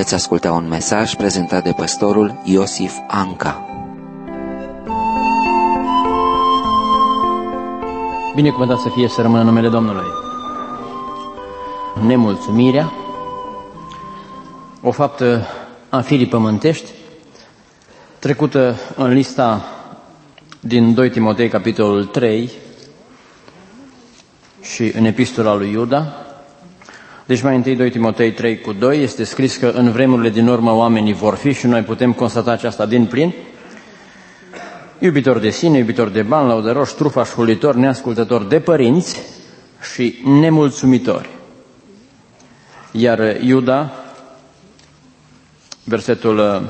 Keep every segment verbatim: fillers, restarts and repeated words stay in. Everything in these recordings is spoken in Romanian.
Ați ascultat un mesaj prezentat de pastorul Iosif Anca. Binecuvântat să fie, să rămână numele Domnului. Nemulțumirea, o faptă a firii pământești, trecută în lista din doi Timotei, capitolul trei, și în epistola lui Iuda. Deci mai întâi doi Timotei trei cu doi este scris că în vremurile din urmă oamenii vor fi, și noi putem constata aceasta din plin, iubitori de sine, iubitori de bani, lăudăroși, trufași, hulitori, neascultători de părinți și nemulțumitori. Iar Iuda, versetul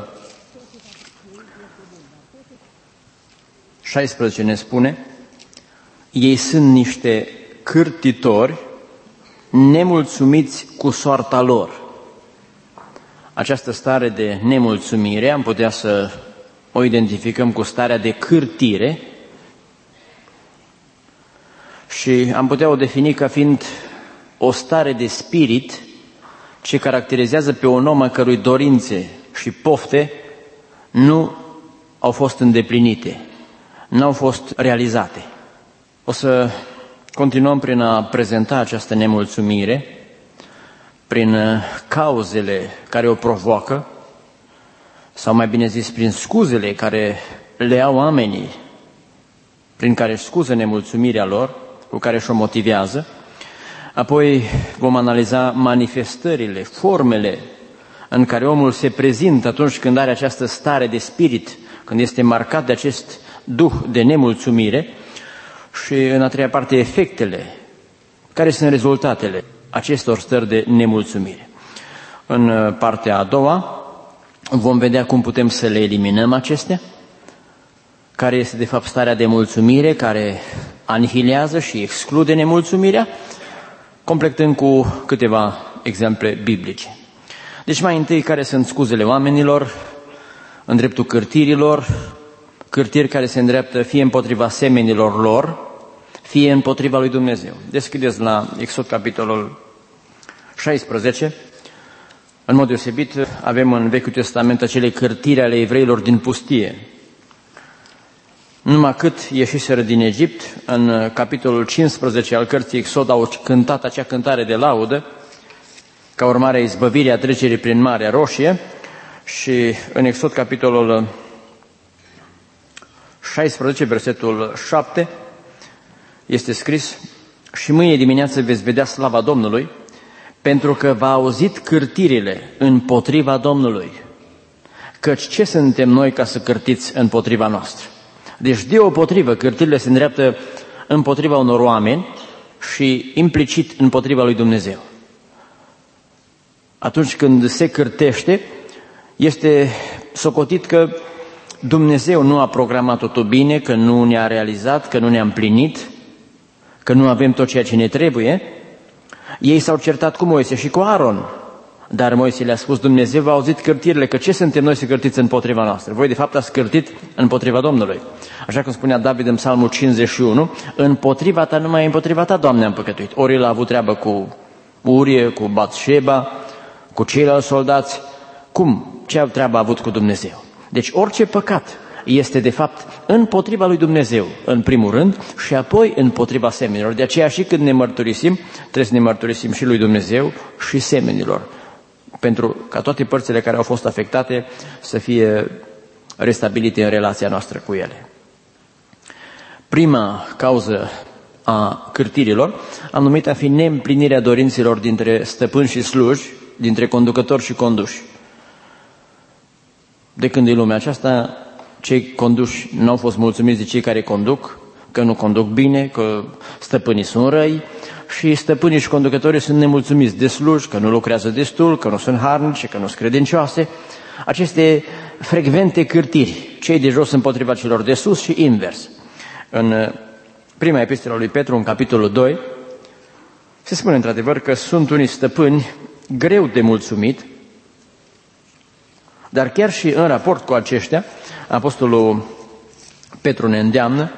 șaisprezece ne spune: ei sunt niște cârtitori nemulțumiți cu soarta lor. Această stare de nemulțumire am putea să o identificăm cu starea de cârtire și am putea o defini ca fiind o stare de spirit ce caracterizează pe un om a cărui dorințe și pofte nu au fost îndeplinite, nu au fost realizate. O să continuăm prin a prezenta această nemulțumire, prin cauzele care o provoacă, sau mai bine zis, prin scuzele care le au oamenii, prin care își scuză nemulțumirea lor, cu care și-o motivează. Apoi vom analiza manifestările, formele în care omul se prezintă atunci când are această stare de spirit, când este marcat de acest duh de nemulțumire. Și în a treia parte, efectele, care sunt rezultatele acestor stări de nemulțumire. În partea a doua vom vedea cum putem să le eliminăm acestea, care este de fapt starea de mulțumire care anihilează și exclude nemulțumirea, completând cu câteva exemple biblice. Deci mai întâi, care sunt scuzele oamenilor în dreptul cârtirilor, cârtiri care se îndreaptă fie împotriva semenilor lor, fie împotriva lui Dumnezeu. Deschideți la Exod capitolul șaisprezece. În mod deosebit avem în Vechiul Testament acele cârtiri ale evreilor din pustie. Numai cât ieșiseră din Egipt, în capitolul cincisprezece al cărții Exod au cântat acea cântare de laudă, ca urmare a izbăvirii, a trecerii prin Marea Roșie, și în Exod capitolul șaisprezece, versetul șapte, este scris: și mâine dimineață veți vedea slava Domnului, pentru că v-a auzit cârtirile împotriva Domnului. Căci ce suntem noi ca să cârtiți împotriva noastră? Deci deopotrivă, cârtirile se îndreaptă împotriva unor oameni și implicit împotriva lui Dumnezeu. Atunci când se cârtește, este socotit că Dumnezeu nu a programat totul bine, că nu ne-a realizat, că nu ne-a împlinit, că nu avem tot ceea ce ne trebuie. Ei s-au certat cu Moise și cu Aron, dar Moise le-a spus: Dumnezeu v-a auzit cârtirile, că ce suntem noi să cârtiți împotriva noastră? Voi de fapt ați cârtit împotriva Domnului. Așa cum spunea David în Psalmul cincizeci și unu, împotriva ta, numai împotriva ta, Doamne, am păcătuit. Ori el a avut treabă cu Urie, cu Batșeba, cu ceilalți soldați. Cum? Ce treabă a avut cu Dumnezeu? Deci orice păcat este de fapt împotriva lui Dumnezeu, în primul rând, și apoi împotriva semenilor. De aceea și când ne mărturisim, trebuie să ne mărturisim și lui Dumnezeu și semenilor, pentru ca toate părțile care au fost afectate să fie restabilite în relația noastră cu ele. Prima cauză a cârtirilor am numit a fi neîmplinirea dorințelor dintre stăpâni și sluji, dintre conducători și conduși. De când e lumea aceasta, cei conduși nu au fost mulțumiți de cei care conduc, că nu conduc bine, că stăpânii sunt răi, și stăpânii și conducătorii sunt nemulțumiți de sluji, că nu lucrează destul, că nu sunt harnici, că nu sunt credincioase. Aceste frecvente cârtiri, cei de jos împotriva celor de sus și invers. În prima epistolă lui Petru, în capitolul doi, se spune într-adevăr că sunt unii stăpâni greu de mulțumit, dar chiar și în raport cu aceștia, apostolul Petru ne îndeamnă: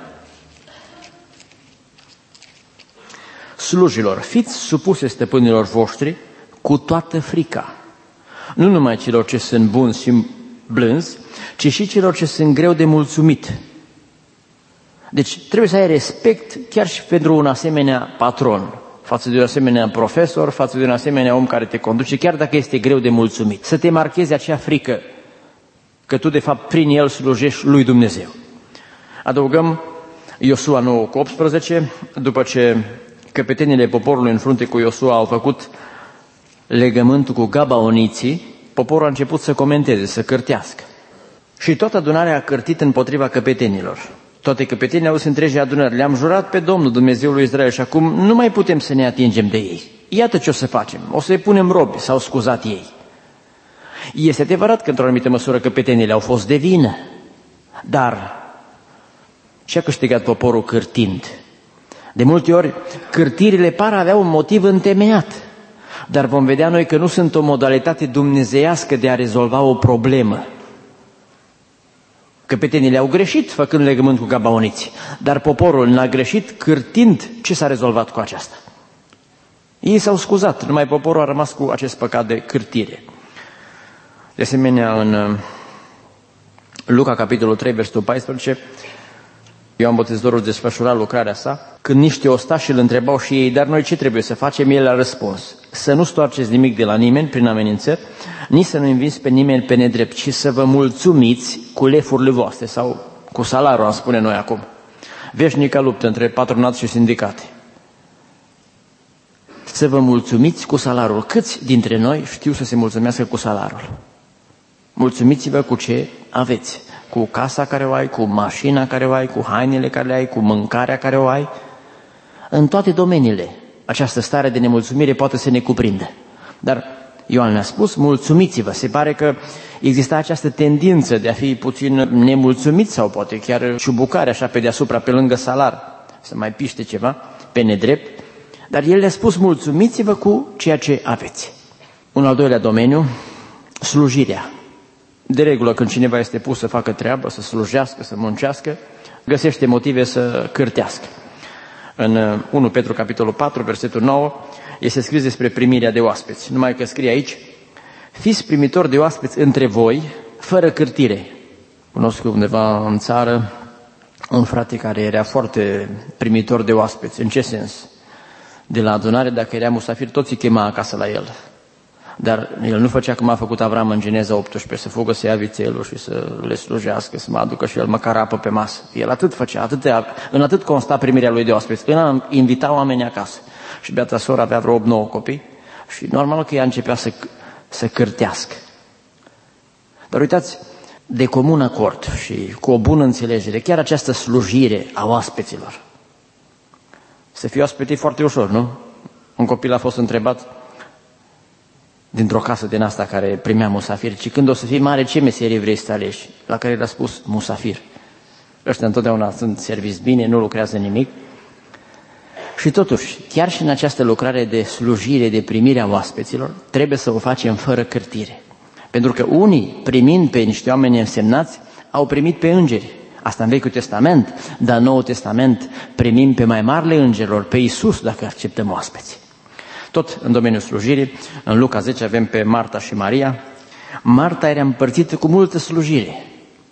slujilor, fiți supuse stăpânilor voștri cu toată frica, nu numai celor ce sunt buni și blânzi, ci și celor ce sunt greu de mulțumit. Deci trebuie să ai respect chiar și pentru un asemenea patron, față de un asemenea profesor, față de un asemenea om care te conduce, chiar dacă este greu de mulțumit. Să te marchezi acea frică că tu de fapt prin el slujești lui Dumnezeu. Adăugăm Iosua nouă cu optsprezece, după ce căpetenile poporului în frunte cu Iosua au făcut legământul cu gabaoniții, poporul a început să comenteze, să cârtească. Și toată adunarea a cârtit împotriva căpetenilor. Toate căpetenile au întregi adunări. Le-am jurat pe Domnul Dumnezeul lui Israel și acum nu mai putem să ne atingem de ei. Iată ce o să facem. O să-i punem robi, s-au scuzat ei. Este adevărat că într-o anumită măsură căpetenile au fost de vină, dar ce a câștigat poporul cârtind? De multe ori, cârtirile par avea un motiv întemeiat, dar vom vedea noi că nu sunt o modalitate dumnezeiască de a rezolva o problemă. Căpetenile au greșit făcând legământ cu gabaoniții, dar poporul n-a greșit cârtind. Ce s-a rezolvat cu aceasta? Ei s-au scuzat, numai poporul a rămas cu acest păcat de cârtire. De asemenea, în Luca, capitolul trei, versetul paisprezece, Ioan Botezătorul desfășura lucrarea sa. Când niște ostași îl întrebau și ei, dar noi ce trebuie să facem? El a răspuns, să nu stoarceți nimic de la nimeni prin amenințări, nici să nu învinți pe nimeni pe nedrept, ci să vă mulțumiți cu lefurile voastre sau cu salariul, am spune noi acum. Veșnica luptă între patronat și sindicate. Să vă mulțumiți cu salariul. Câți dintre noi știu să se mulțumească cu salariul? Mulțumiți-vă cu ce aveți. Cu casa care o ai, cu mașina care o ai, cu hainele care le ai, cu mâncarea care o ai. În toate domeniile, această stare de nemulțumire poate să ne cuprindă. Dar Ioan ne-a spus, mulțumiți-vă. Se pare că exista această tendință de a fi puțin nemulțumiți sau poate chiar ciubucare așa pe deasupra, pe lângă salar, să mai piște ceva, pe nedrept. Dar el le-a spus, mulțumiți-vă cu ceea ce aveți. Un al doilea domeniu, slujirea. De regulă, când cineva este pus să facă treabă, să slujească, să muncească, găsește motive să cârtească. În unu Petru, capitolul patru, versetul nouă, este scris despre primirea de oaspeți. Numai că scrie aici, fiți primitori de oaspeți între voi, fără cârtire. Cunosc undeva în țară un frate care era foarte primitor de oaspeți. În ce sens? De la adunare, dacă era musafir, toți îi chema acasă la el. Dar el nu făcea cum a făcut Avram în Geneza optsprezece, să fugă să ia vițelul și să le slujească, să mă aducă și el măcar apă pe masă. El atât făcea, atât, în atât consta primirea lui de oaspeți, în a invita oamenii acasă. Și beata soră avea vreo opt nouă copii și normal că ea începea să, să cârtească. Dar uitați, de comun acord și cu o bună înțelegere, chiar această slujire a oaspeților. Să fie oaspete foarte ușor, nu? Un copil a fost întrebat dintr-o casă din asta care primea musafiri, ci când o să fii mare, ce meserie vrei să alegi? La care el a spus, musafir. Ăștia întotdeauna sunt serviți bine, nu lucrează nimic. Și totuși, chiar și în această lucrare de slujire, de primire a oaspeților, trebuie să o facem fără cârtire. Pentru că unii, primind pe niște oameni însemnați, au primit pe îngeri. Asta în Vechiul Testament, dar în Noul Testament primim pe mai marile îngerilor, pe Iisus, dacă acceptăm oaspeți. Tot în domeniul slujirii, în Luca zece avem pe Marta și Maria. Marta era împărțită cu multă slujire.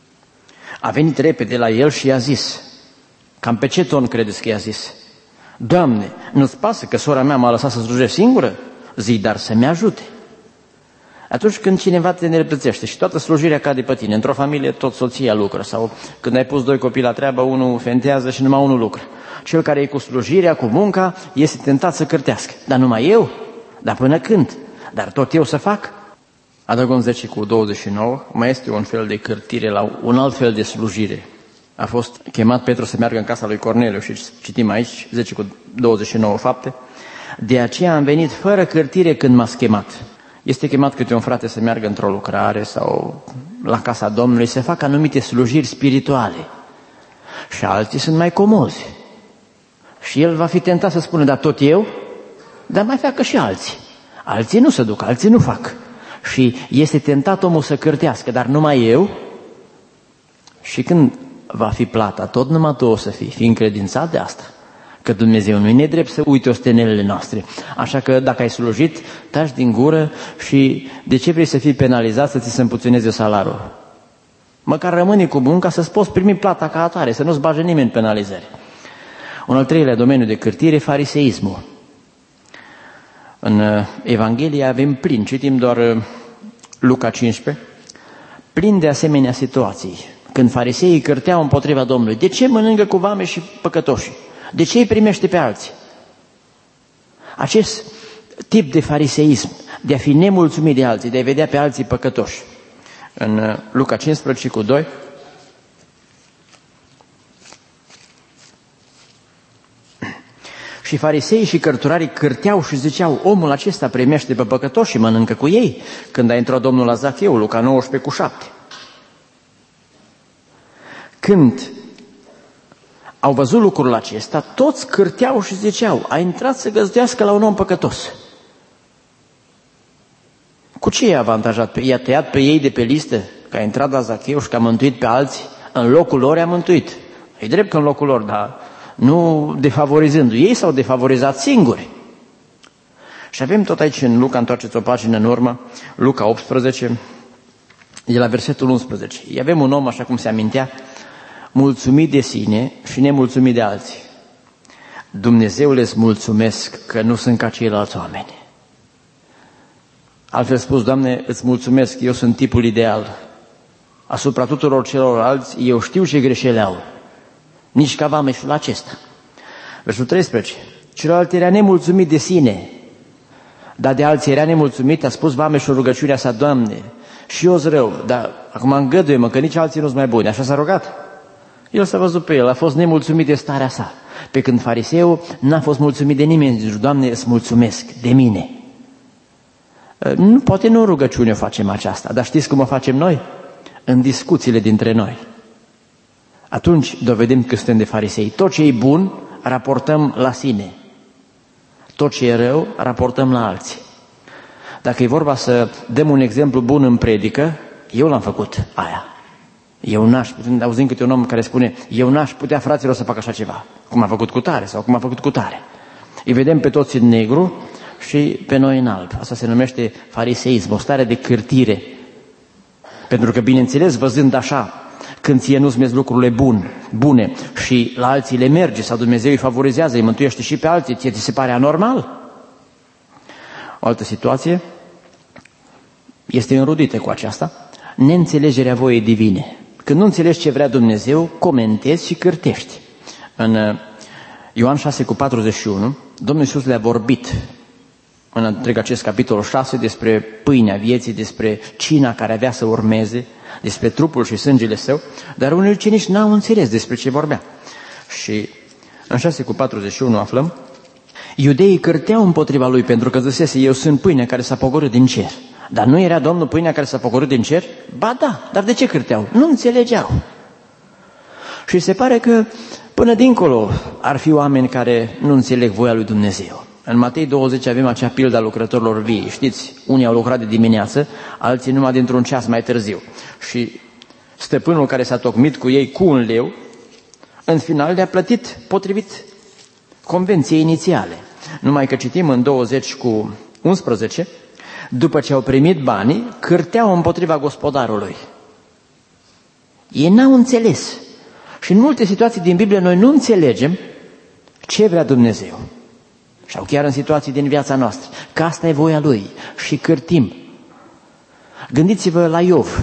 A venit repede la el și i-a zis, cam pe ce ton credeți că i-a zis? Doamne, nu-ți pasă că sora mea m-a lăsat să slujesc singură? Zi, dar să-mi ajute. Atunci când cineva te nerăplățește și toată slujirea cade pe tine, într-o familie tot soția lucră, sau când ai pus doi copii la treabă, unul fentează și numai unul lucră. Cel care e cu slujirea, cu munca, este tentat să cârtească. Dar numai eu? Dar până când? Dar tot eu să fac? Adăugăm zece cu douăzeci și nouă, mai este un fel de cârtire la un alt fel de slujire. A fost chemat Petru să meargă în casa lui Corneliu și citim aici, zece cu douăzeci și nouă fapte. De aceea am venit fără cârtire când m-ați chemat. Este chemat câte un frate să meargă într-o lucrare sau la casa Domnului să facă anumite slujiri spirituale. Și alții sunt mai comozi. Și el va fi tentat să spună, dar tot eu? Dar mai facă și alții. Alții nu se duc, alții nu fac. Și este tentat omul să cârtească, dar numai eu? Și când va fi plata, tot numai tu o să fii, fi încredințat de asta. Că Dumnezeu nu e nedrept să uite ostenelele noastre. Așa că dacă ai slujit, taci din gură și de ce vrei să fii penalizat să ți se împuțineze salarul? Măcar rămâne cu munca să-ți poți primi plata ca atare, să nu-ți bage nimeni în penalizări. Un al treilea domeniu de cârtire, fariseismul. În Evanghelie avem plin, citim doar Luca cincisprezece, plin de asemenea situații. Când fariseii cârteau împotriva Domnului, de ce mănâncă cu vame și păcătoși? De ce îi primește pe alții? Acest tip de fariseism, de a fi nemulțumit de alții, de a vedea pe alții păcătoși. În Luca cincisprezece cu doi, și fariseii și cărturarii cârteau și ziceau, omul acesta primește pe păcătoși și mănâncă cu ei. Când a intrat Domnul la Zacheu, Luca nouăsprezece cu șapte. Când au văzut lucrul acesta, toți cârteau și ziceau, a intrat să găzduiască la un om păcătos. Cu ce i-a avantajat? I-a tăiat pe ei de pe listă, că a intrat la Zacheu și că a mântuit pe alții? În locul lor i-a mântuit. E drept că în locul lor, dar nu defavorizându-i. Ei s-au defavorizat singuri. Și avem tot aici în Luca, întoarceți o pagină în urmă, Luca optsprezece, de la versetul unsprezece. Avem un om, așa cum se amintea, mulțumit de sine și nemulțumit de alții. Dumnezeu le mulțumesc că nu sunt ca ceilalți oameni. Altfel spus, Doamne, îți mulțumesc, eu sunt tipul ideal. Asupra tuturor celorlalți, eu știu ce greșeli au. Nici ca vameșul acesta. Versul treisprezece. Celălalt era nemulțumit de sine, dar de alții era nemulțumit, a spus vameșul rugăciunea sa, Doamne, și eu-s rău, dar acum îngăduie-mă că nici alții nu-s mai buni. Așa s-a rugat. El s-a văzut pe el, a fost nemulțumit de starea sa. Pe când fariseul n-a fost mulțumit de nimeni, zice, Doamne, îți mulțumesc de mine. Nu, poate nu în rugăciune o facem aceasta, dar știți cum o facem noi? În discuțiile dintre noi. Atunci dovedim că suntem de farisei. Tot ce e bun, raportăm la sine. Tot ce e rău, raportăm la alții. Dacă e vorba să dăm un exemplu bun în predică, eu l-am făcut aia. Eu n-aș, auzim câte un om care spune, eu n-aș putea, fraților, să fac așa ceva. Cum a făcut cu tare sau cum a făcut cu tare. Îi vedem pe toți în negru și pe noi în alb. Asta se numește fariseism, o stare de cârtire. Pentru că, bineînțeles, văzând așa, când ție nu-ți mergi lucrurile bun, bune și la alții le merge sau Dumnezeu îi favorizează, îi mântuiește și pe alții, ție ți se pare anormal? O altă situație este înrudită cu aceasta, neînțelegerea voiei divine. Când nu înțelegi ce vrea Dumnezeu, comentezi și cârtești. În Ioan șase cu patruzeci și unu, Domnul Iisus le-a vorbit în întreg acest capitol șase despre pâinea vieții, despre cina care avea să urmeze, despre trupul și sângele său, dar unii ucenici n-au înțeles despre ce vorbea. Și în șase cu patruzeci și unu aflăm, iudeii cârteau împotriva lui pentru că zisese, eu sunt pâinea care s-a pogorât din cer. Dar nu era Domnul pâinea care s-a pogorât din cer? Ba da, dar de ce cârteau? Nu înțelegeau. Și se pare că până dincolo ar fi oameni care nu înțeleg voia lui Dumnezeu. În Matei douăzeci avem acea pildă a lucrătorilor vii. Știți, unii au lucrat de dimineață, alții numai dintr-un ceas mai târziu. Și stăpânul care s-a tocmit cu ei cu un leu, în final le-a plătit potrivit convenției inițiale. Numai că citim în douăzeci cu unsprezece, după ce au primit banii, cârteau împotriva gospodarului. Ei n-au înțeles. Și în multe situații din Biblie noi nu înțelegem ce vrea Dumnezeu. Sau chiar în situații din viața noastră, că asta e voia Lui și cârtim. Gândiți-vă la Iov.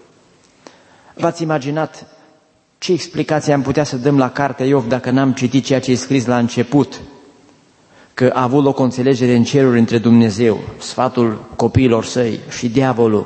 V-ați imaginat ce explicație am putea să dăm la cartea Iov dacă n-am citit ceea ce e scris la început? Că a avut loc o înțelegere în ceruri între Dumnezeu, sfatul copiilor săi și diavolul.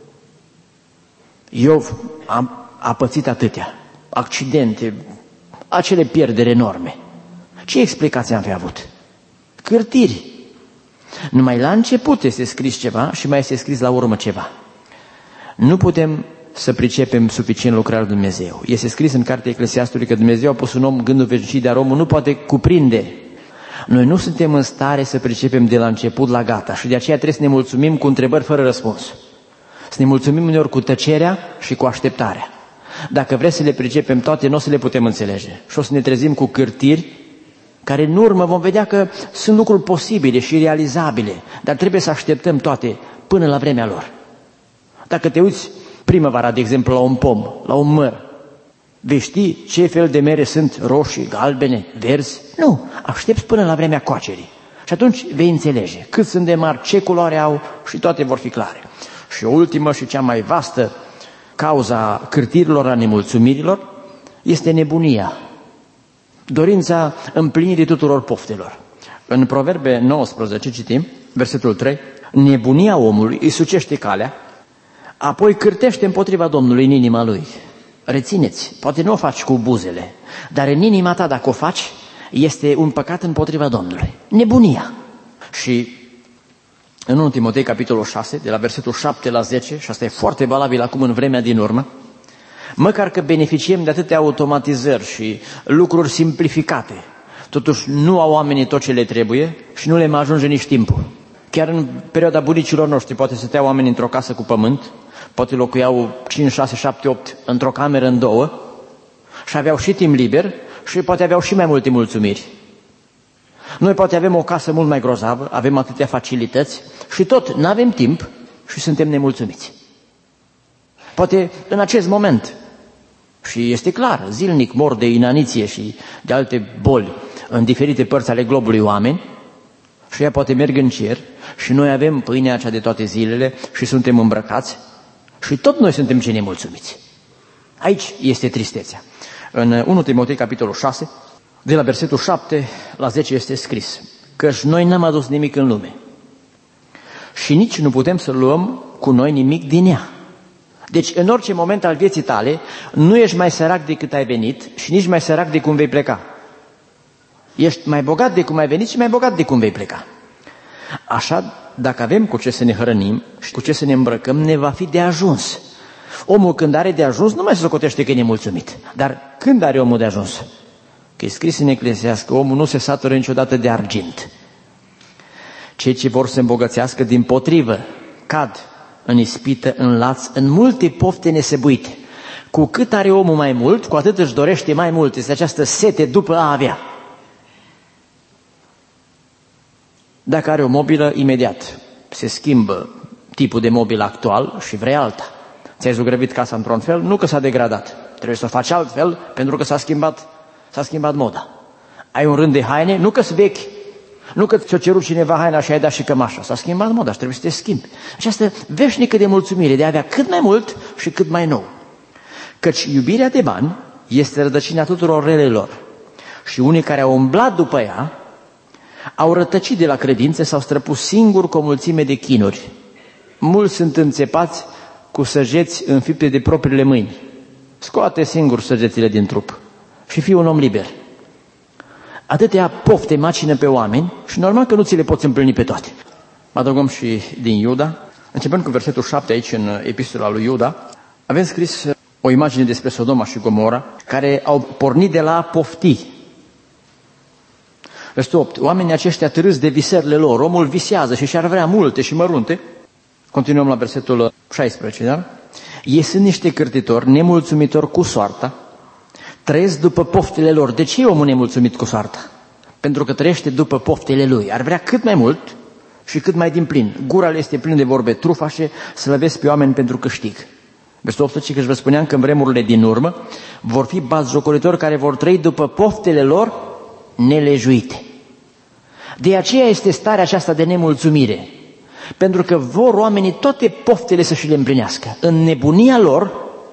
Iov a, a pățit atâtea, accidente, acele pierderi enorme. Ce explicație am fi avut? Cârtiri. Numai la început este scris ceva și mai este scris la urmă ceva. Nu putem să pricepem suficient lucrarea lui Dumnezeu. Este scris în cartea Eclesiastului că Dumnezeu a pus un om gândul veșnicii, dar omul nu poate cuprinde. Noi nu suntem în stare să pricepem de la început la gata și de aceea trebuie să ne mulțumim cu întrebări fără răspuns. Să ne mulțumim uneori cu tăcerea și cu așteptarea. Dacă vreți să le pricepem toate, nu o să le putem înțelege. Și o să ne trezim cu cârtiri care în urmă vom vedea că sunt lucruri posibile și realizabile, dar trebuie să așteptăm toate până la vremea lor. Dacă te uiți primăvara, de exemplu, la un pom, la un măr, vei ști ce fel de mere sunt, roșii, galbene, verzi? Nu, aștepți până la vremea coacerii. Și atunci vei înțelege cât sunt de mari, ce culoare au și toate vor fi clare. Și o ultimă și cea mai vastă cauza cârtirilor, a nemulțumirilor, este nebunia. Dorința împlinirii tuturor poftelor. În Proverbe nouăsprezece citim, versetul trei, nebunia omului îi sucește calea, apoi cârtește împotriva Domnului în inima lui. Rețineți, poate nu o faci cu buzele, dar în inima ta dacă o faci, este un păcat împotriva Domnului. Nebunia. Și în întâi Timotei, capitolul șase, de la versetul șapte la zece, și asta e foarte valabil acum în vremea din urmă, măcar că beneficiem de atâtea automatizări și lucruri simplificate, totuși nu au oamenii tot ce le trebuie și nu le mai ajunge nici timpul. Chiar în perioada bunicilor noștri poate stăteau oamenii într-o casă cu pământ, poate locuiau cinci, șase, șapte, opt într-o cameră în două și aveau și timp liber și poate aveau și mai multe mulțumiri. Noi poate avem o casă mult mai grozavă, avem atâtea facilități și tot nu avem timp și suntem nemulțumiți. Poate în acest moment, și este clar, zilnic mor de inaniție și de alte boli în diferite părți ale globului oameni și ea poate merg în cer și noi avem pâinea aceea de toate zilele și suntem îmbrăcați și tot noi suntem cei nemulțumiți. Aici este tristețea. În întâi Timotei, capitolul șase, de la versetul șapte la zece este scris: căci noi n-am adus nimic în lume și nici nu putem să luăm cu noi nimic din ea. Deci în orice moment al vieții tale nu ești mai sărac decât ai venit și nici mai sărac de cum vei pleca. Ești mai bogat de cum ai venit și mai bogat de cum vei pleca. Așa, dacă avem cu ce să ne hrănim și cu ce să ne îmbrăcăm, ne va fi de ajuns. Omul când are de ajuns nu mai se socotește că e nemulțumit. Dar când are omul de ajuns? Că e scris în Eclesiastes că omul nu se satură niciodată de argint. Cei ce vor să îmbogățească dimpotrivă cad în ispită, în laț, în multe pofte nesăbuite. Cu cât are omul mai mult, cu atât își dorește mai mult. Este această sete după a avea. Dacă are o mobilă, imediat se schimbă tipul de mobilă actual și vrei alta. Ți-ai zugrăvit casa într-un fel, nu că s-a degradat. Trebuie să o faci altfel pentru că s-a schimbat, s-a schimbat moda. Ai un rând de haine, nu că-s vechi, nu că ți-o cerut cineva haina și ai dat și cămașa. S-a schimbat moda și trebuie să te schimbi. Această veșnică de mulțumire, de a avea cât mai mult și cât mai nou. Căci iubirea de bani este rădăcina tuturor relelor. Și unii care au umblat după ea au rătăcit de la credință, s-au străpus singuri cu o mulțime de chinuri. Mulți sunt înțepați cu săgeți înfipte de propriile mâini. Scoate singur săgețile din trup și fii un om liber. Atâtea pofte macină pe oameni și normal că nu ți le poți împlini pe toate. Adăugăm și din Iuda, începând cu versetul șapte aici în epistola lui Iuda, avem scris o imagine despre Sodoma și Gomora, care au pornit de la a pofti. Versetul opt. Oamenii aceștia târâți de visările lor, omul visează și și-ar vrea multe și mărunte. Continuăm la versetul șaisprezece, da? Ei sunt niște cârtitori, nemulțumitori cu soarta, trăiesc după poftele lor. De ce e omul nemulțumit cu soarta? Pentru că trăiește după poftele lui. Ar vrea cât mai mult și cât mai din plin. Gura le este plină de vorbe trufașe, slăvesc pe oameni pentru câștig. Versetul optsprezece, că își vă spuneam că în vremurile din urmă vor fi batjocoritori care vor trăi după poftele lor nelejuite. De aceea este starea aceasta de nemulțumire. Pentru că vor oamenii toate poftele să și le împlinească. În nebunia lor,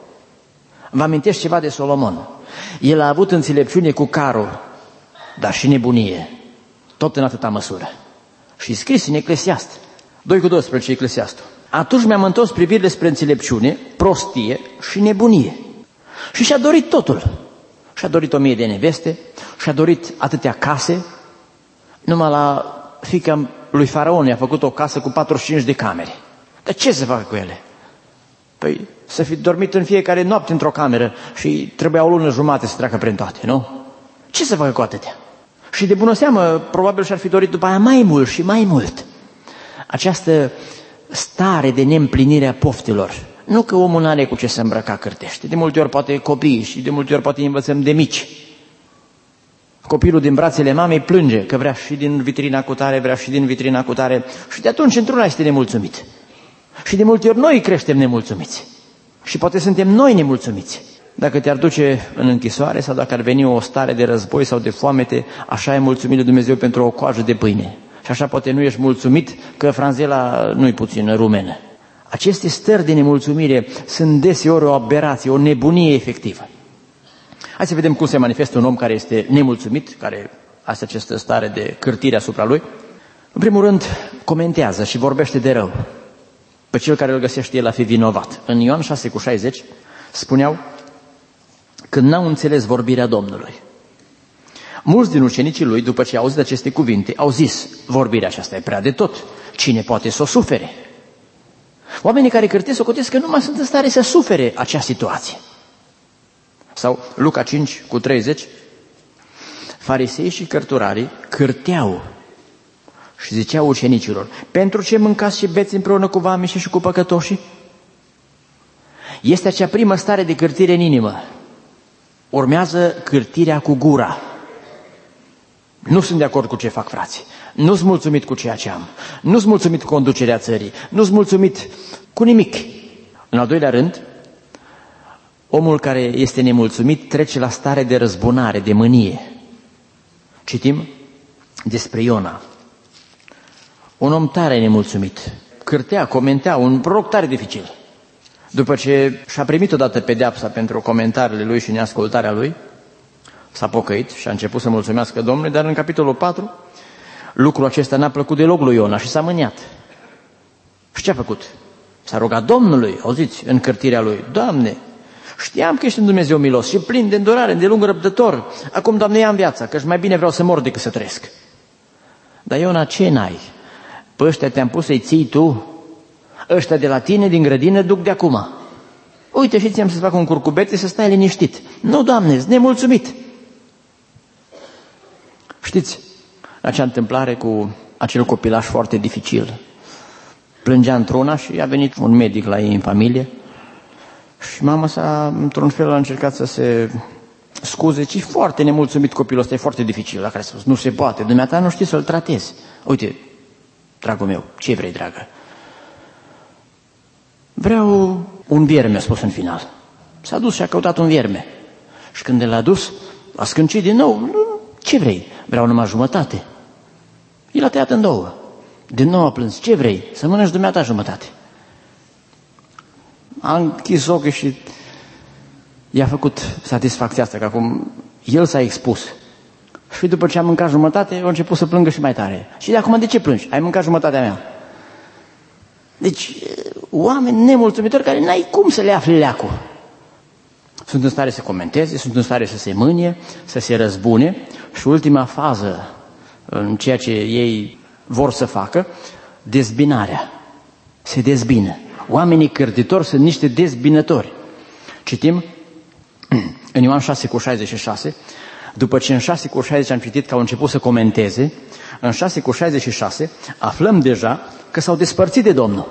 vă amintești ceva de Solomon. El a avut înțelepciune cu carul, dar și nebunie, tot în atâta măsură. Și scris în Eclesiast, doi cu doisprezece Eclesiastul. Atunci mi-am întors privirile spre înțelepciune, prostie și nebunie. Și și-a dorit totul. Și-a dorit o mie de neveste, și-a dorit atâtea case. Numai la fiica lui Faraon i-a făcut o casă cu patruzeci și cinci de camere. Dar ce să facă cu ele? Păi să fi dormit în fiecare noapte într-o cameră și trebuia o lună jumate să treacă prin toate, nu? Ce să facă cu atâtea? Și de bună seamă, probabil și-ar fi dorit după aia mai mult și mai mult. Această stare de neîmplinire a poftelor. Nu că omul n-are cu ce să îmbrăca cârtește. De multe ori poate copiii și de multe ori poate învățăm de mici. Copilul din brațele mamei plânge că vrea și din vitrina cu tare, vrea și din vitrina cu tare și de atunci într-una este nemulțumit. Și de multe ori noi creștem nemulțumiți. Și poate suntem noi nemulțumiți. Dacă te-ar duce în închisoare sau dacă ar veni o stare de război sau de foamete, așa e mulțumit de Dumnezeu pentru o coajă de pâine. Și așa poate nu ești mulțumit că franzela nu-i puțin rumenă. Aceste stări de nemulțumire sunt deseori o aberație, o nebunie efectivă. Hai să vedem cum se manifestă un om care este nemulțumit, care are această stare de cârtire asupra lui. În primul rând, comentează și vorbește de rău pe cel care îl găsește el a fi vinovat. În Ioan șase cu șaizeci spuneau că n-au înțeles vorbirea Domnului. Mulți din ucenicii lui, după ce au auzit aceste cuvinte, au zis, vorbirea aceasta e prea de tot, cine poate să o sufere? Oamenii care cârtesc o cotesc că nu mai sunt în stare să sufere acea situație. Sau Luca cinci cu treizeci, farisei și cărturarii cârteau și ziceau ucenicilor, pentru ce mâncați și beți împreună cu vameșii și cu păcătoșii? Este acea primă stare de cârtire în inimă. Urmează cârtirea cu gura. Nu sunt de acord cu ce fac frații. Nu sunt mulțumit cu ceea ce am. Nu sunt mulțumit cu conducerea țării. Nu sunt mulțumit cu nimic. În al doilea rând, omul care este nemulțumit trece la stare de răzbunare, de mânie. Citim despre Iona. Un om tare nemulțumit. Cârtea, comentea, un proroc tare dificil. După ce și-a primit odată pedeapsa pentru comentariile lui și neascultarea lui, s-a pocăit și a început să mulțumească Domnului, dar în capitolul patru lucrul acesta n-a plăcut deloc lui Iona și s-a mâniat. Și ce a făcut? S-a rugat Domnului, auziți, în cârtirea lui, Doamne, știam că ești un Dumnezeu milos și plin de îndurare, de lung răbdător. Acum, Doamne, ia-mi viața, că mai bine vreau să mor decât să trăiesc. Dar Iona, ce n-ai? Pe ăștia te-am pus să-i ții tu? Ăștia de la tine, din grădină, duc de acum. Uite și ți-am să-ți fac un curcubeț să stai liniștit. Nu, Doamne, ești nemulțumit. Știți, acea întâmplare cu acel copilaș foarte dificil. Plângea într-una și a venit un medic la ei în familie și mama sa, într-un fel, a încercat să se scuze, ci foarte nemulțumit copilul ăsta, e foarte dificil, la care a spus, nu se poate, dumneata nu știi să-l tratezi. Uite, dragul meu, ce vrei, dragă? Vreau un vierme, a spus în final. S-a dus și a căutat un vierme. Și când l-a dus, a scâncit din nou. Ce vrei? Vreau numai jumătate. El a tăiat în două. Din nou a plâns. Ce vrei? Să mănânci dumneata jumătate. A închis ochii și i-a făcut satisfacția asta, că acum el s-a expus. Și după ce a mâncat jumătate, a început să plângă și mai tare. Și de acum de ce plângi? Ai mâncat jumătatea mea. Deci, oameni nemulțumitori care n-ai cum să le afli leacul. Sunt în stare să comenteze, sunt în stare să se mânie, să se răzbune și ultima fază în ceea ce ei vor să facă, dezbinarea. Se dezbină. Oamenii cârtitori sunt niște dezbinători. Citim în Ioan șase cu șaizeci și șase, după ce în șase cu șaizeci am citit că au început să comenteze, în șase cu șaizeci și șase aflăm deja că s-au despărțit de Domnul.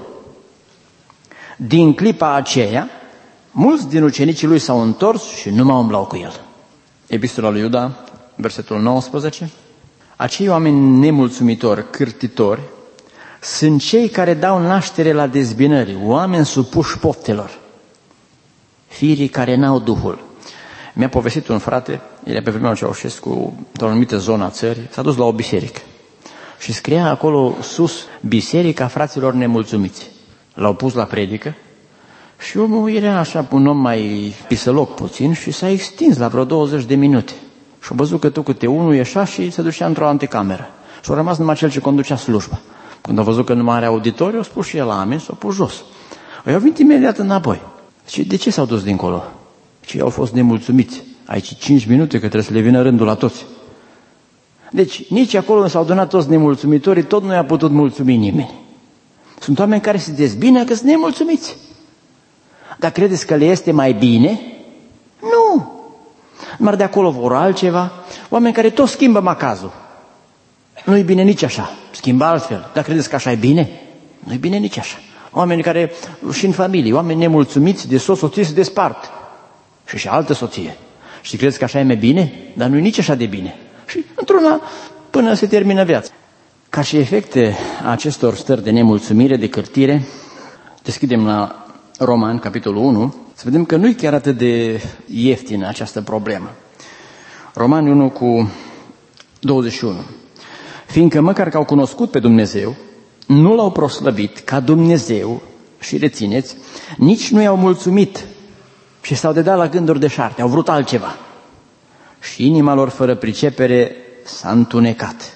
Din clipa aceea, mulți din ucenicii lui s-au întors și nu mai umblau cu el. Epistola lui Iuda, versetul nouăsprezece. Acei oameni nemulțumitori, cârtitori, sunt cei care dau naștere la dezbinări, oameni supuși poftelor, firii care n-au Duhul. Mi-a povestit un frate, el e pe vremea Ceaușescu, într-o anumită zonă a țării, s-a dus la o biserică și scria acolo sus, Biserica fraților nemulțumiți. L-au pus la predică și omul era așa un om mai pisăloc puțin și s-a extins la vreo douăzeci de minute. Și a văzut că tot câte unul ieșea și se ducea într-o anticameră. Și a rămas numai cel ce conducea slujba. Când a văzut că nu mai are auditoriu, a spus și el amen, s-a pus jos. Au venit imediat înapoi. Și de ce s-au dus dincolo? Și au fost nemulțumiți. Aici cinci minute că trebuie să le vină rândul la toți. Deci nici acolo s-au adunat toți nemulțumitorii, tot nu i-a putut mulțumi nimeni. Sunt oameni care se dezbină că sunt nemulțumiți. Dar credeți că le este mai bine? Nu! Numai de acolo vor altceva. Oameni care tot schimbă macazul. Nu-i bine nici așa. Schimbă altfel. Dar credeți că așa e bine? Nu-i bine nici așa. Oameni care, și în familie, oameni nemulțumiți de soț, soție se despart. Și și altă soție. Și credeți că așa e mai bine? Dar nu-i nici așa de bine. și într-una până se termină viața. Ca și efecte a acestor stări de nemulțumire, de cârtire, deschidem la Romani, capitolul unu, să vedem că nu e chiar atât de ieftină această problemă. Romani unu cu douăzeci și unu. Fiindcă măcar că au cunoscut pe Dumnezeu, nu l-au proslăvit ca Dumnezeu, și rețineți, nici nu i-au mulțumit și s-au dedat la gânduri deșarte, au vrut altceva. Și inima lor fără pricepere s-a întunecat.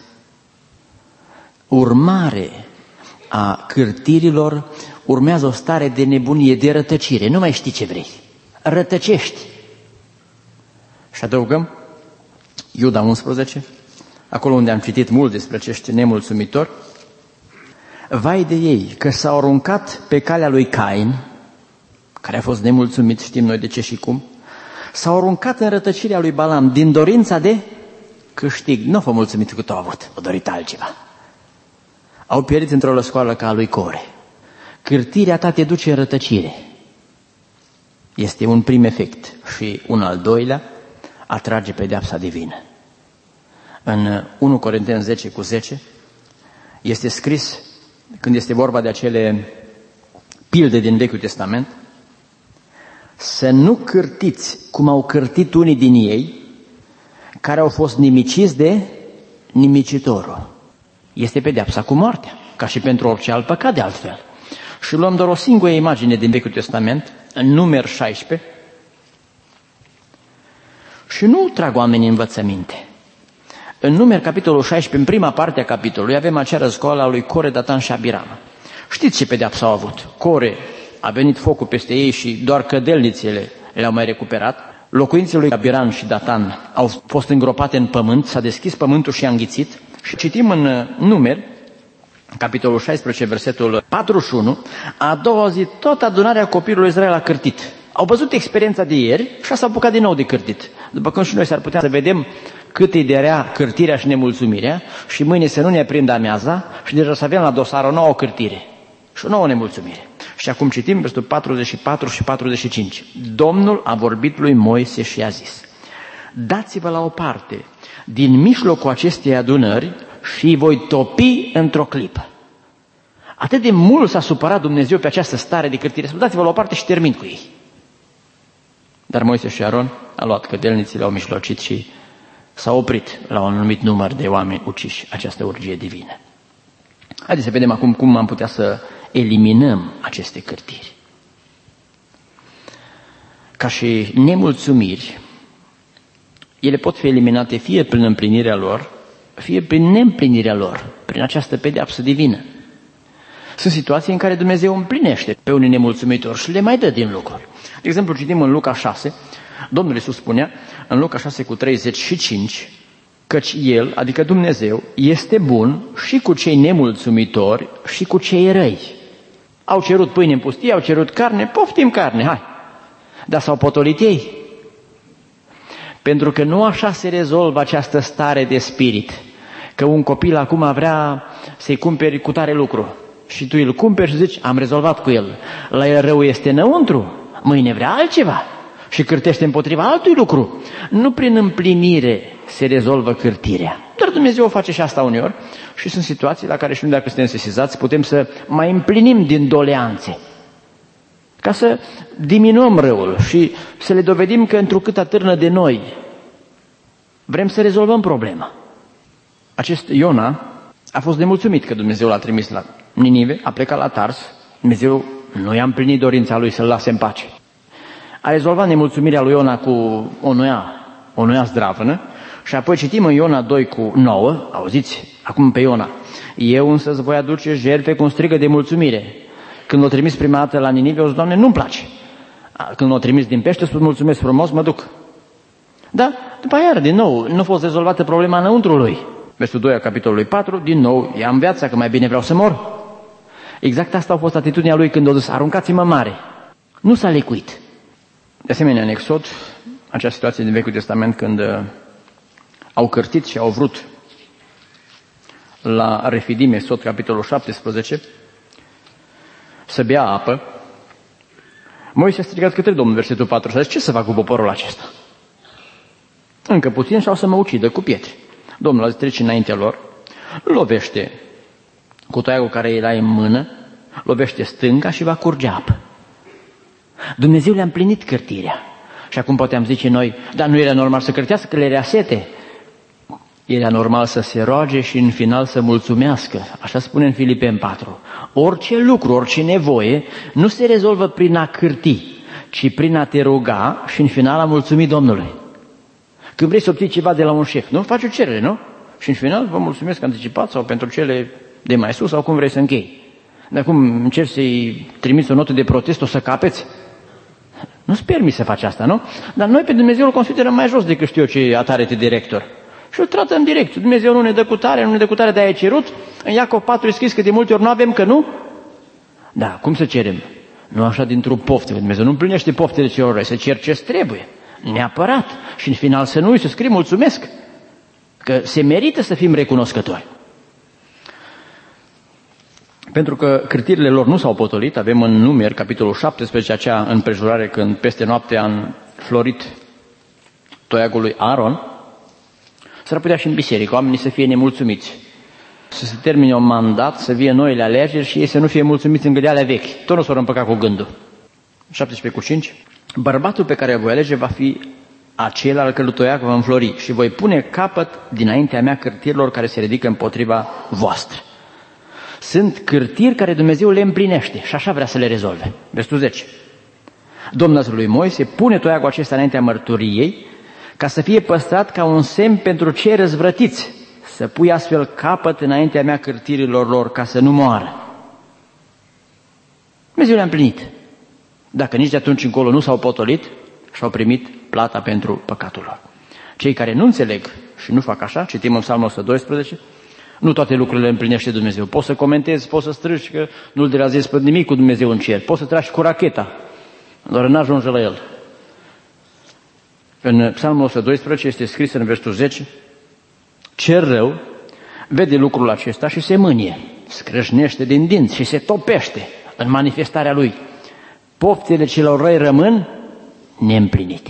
Urmare a cârtirilor urmează o stare de nebunie, de rătăcire. Nu mai știi ce vrei. Rătăcești. Și adăugăm Iuda unsprezece, acolo unde am citit mult despre acești nemulțumitori. Vai de ei, că s-au aruncat pe calea lui Cain, care a fost nemulțumit, știm noi de ce și cum, s-au aruncat în rătăcirea lui Balam din dorința de câștig. Nu a fost mulțumit cât au avut, a dorit altceva. Au pierit într-o lăscoală ca a lui Core. Cârtirea ta te duce în rătăcire. Este un prim efect. Și un al doilea, atrage pedeapsa divină. În unu Corinteni zece cu zece este scris, când este vorba de acele pilde din Vechiul Testament, să nu cârtiți cum au cârtit unii din ei, care au fost nimiciți de nimicitorul. Este pedeapsa cu moartea, ca și pentru orice alt păcat de altfel. Și luăm doar o singură imagine din Vechiul Testament, în Numeri șaisprezece, și nu trag oamenii învățăminte. În Numeri, capitolul șaisprezece, în prima parte a capitolului, avem acea răscoală a lui Core, Datan și Abiram. Știți ce pedeapsă au avut? Core a venit focul peste ei și doar cădelnițele le-au mai recuperat. Locuințele lui Abiram și Datan au fost îngropate în pământ, s-a deschis pământul și a înghițit. Și citim în Numeri, capitolul șaisprezece, versetul patruzeci și unu, a doua zi tot adunarea copilului Israel a cârtit. Au văzut experiența de ieri și s-au apucat din nou de cârtit. După cum și noi s-ar putea să vedem cât e de rea cârtirea și nemulțumirea și mâine să nu ne aprindă amiaza și deja să avem la dosar o nouă cârtire și o nouă nemulțumire. Și acum citim versetul patruzeci și patru și patruzeci și cinci. Domnul a vorbit lui Moise și a zis: dați-vă la o parte din mijlocul acestei adunări și îi voi topi într-o clipă. Atât de mult s-a supărat Dumnezeu pe această stare de cârtire. Dați-vă la o parte și termin cu ei. Dar Moise și Aron a luat cădelnițile, au mișlocit și s-a oprit la un anumit număr de oameni uciși această urgie divină. Haideți să vedem acum cum am putea să eliminăm aceste cârtiri. Ca și nemulțumiri, ele pot fi eliminate fie prin împlinirea lor, fie prin neîmplinirea lor, prin această pedeapsă divină. Sunt situații în care Dumnezeu împlinește pe unii nemulțumitori și le mai dă din lucruri. De exemplu, citim în Luca șase, Domnul Iisus spunea în Luca șase cu treizeci și cinci, căci El, adică Dumnezeu, este bun și cu cei nemulțumitori și cu cei răi. Au cerut pâine în pustie, au cerut carne, poftim carne, hai. Dar s-au potolit ei. Pentru că nu așa se rezolvă această stare de spirit, că un copil acum vrea să-i cumperi cu tare lucru și tu îl cumperi și zici, am rezolvat cu el. La el rău este înăuntru, mâine vrea altceva și cârtește împotriva altui lucru. Nu prin împlinire se rezolvă cârtirea. Dar Dumnezeu o face și asta uneori și sunt situații la care și noi, dacă suntem sesizați, putem să mai împlinim din doleanțe, ca să diminuăm răul și să le dovedim că întrucât atârnă de noi, vrem să rezolvăm problema. Acest Iona a fost nemulțumit că Dumnezeu l-a trimis la Ninive, a plecat la Tars, Dumnezeu nu i-a împlinit dorința lui să-l lase în pace. A rezolvat nemulțumirea lui Iona cu o noia, o noia zdravănă și apoi citim în Iona doi cu nouă, auziți acum pe Iona, eu însă îți voi aduce jertfe cu un strigă de mulțumire. Când l-a trimis prima dată la Ninive, o zis, Doamne, nu-mi place. Când l-a trimis din pește, spus, mulțumesc frumos, mă duc. Da, după aia, din nou, nu a fost rezolvată problema înăuntrului. Versul doi a capitolului patru, din nou, ia-mi viața, că mai bine vreau să mor. Exact asta a fost atitudinea lui când a zis, aruncați-mă mare. Nu s-a lecuit. De asemenea, în Exod, acea situație din Vechiul Testament, când uh, au cârtit și au vrut la Refidim, Exod, capitolul șaptesprezece, să bea apă, Moise a strigat către Domnul, versetul patru, și a zis, ce să fac cu poporul acesta? Încă puțin și au să mă ucidă cu pietre. Domnul a zis, trece înaintea lor, lovește cu toiagul care era în mână, lovește stânga și va curge apă. Dumnezeu le-a împlinit cârtirea. Și acum puteam zice noi, dar nu era normal să cârtească, că le era sete. Era normal să se roage și în final să mulțumească. Așa spune în Filipeni patru. Orice lucru, orice nevoie nu se rezolvă prin a cârti, ci prin a te ruga și în final a mulțumi Domnului. Când vrei să obții ceva de la un șef, nu? Faci o cerere, nu? Și în final vă mulțumesc anticipat sau pentru cele de mai sus sau cum vrei să închei. Dar acum încerci să-i trimiți o notă de protest, o să capeți? Nu-ți permis să faci asta, nu? Dar noi pe Dumnezeu îl considerăm mai jos decât știu eu ce atarete director. Și îl tratăm direct. Dumnezeu nu ne dă cu tare, nu ne dă cu tare, de-aia cerut. În Iacov patru e scris că de multe ori nu avem, că nu? Da, cum să cerem? Nu așa dintr-o poftă. Dumnezeu nu împlinește poftele celor răi, să cer ce trebuie. Neapărat. Și în final să nu îi să scrie mulțumesc. Că se merită să fim recunoscători. Pentru că cârtirile lor nu s-au potolit, avem în Numeri, capitolul șaptesprezece, acea împrejurare când peste noapte a înflorit toiagul lui Aaron, s-ar putea și în biserică oamenii să fie nemulțumiți, să se termine un mandat, să vie noile alegeri și ei să nu fie mulțumiți în gâdealea vechi. Tot nu s-au împăcat cu gândul. șaptesprezece cu cinci. Bărbatul pe care îl voi alege va fi acela al cărui toiag va înflori și voi pune capăt dinaintea mea cârtirilor care se ridică împotriva voastră. Sunt cârtiri care Dumnezeu le împlinește și așa vrea să le rezolve. Versetul zece. Domnul lui Moise pune toiagul acesta înaintea mărturiei ca să fie păstrat ca un semn pentru cei răzvrătiți, să pui astfel capăt înaintea mea cârtirilor lor ca să nu moară. Dumnezeu le-a împlinit. Dacă nici de atunci încolo nu s-au potolit și-au primit plata pentru păcatul lor. Cei care nu înțeleg și nu fac așa, citim în Psalmul o sută doisprezece, nu toate lucrurile împlinește Dumnezeu. Poți să comentezi, poți să strâgi că nu-l derazezi pe nimic cu Dumnezeu în cer. Poți să tragi cu racheta, doar n-ajunge la el. În Psalmul o sută doisprezece este scris în versetul zece, cel rău vede lucrul acesta și se mânie, scrâșnește din dinți și se topește în manifestarea lui. Poftele celor răi rămân neîmplinite.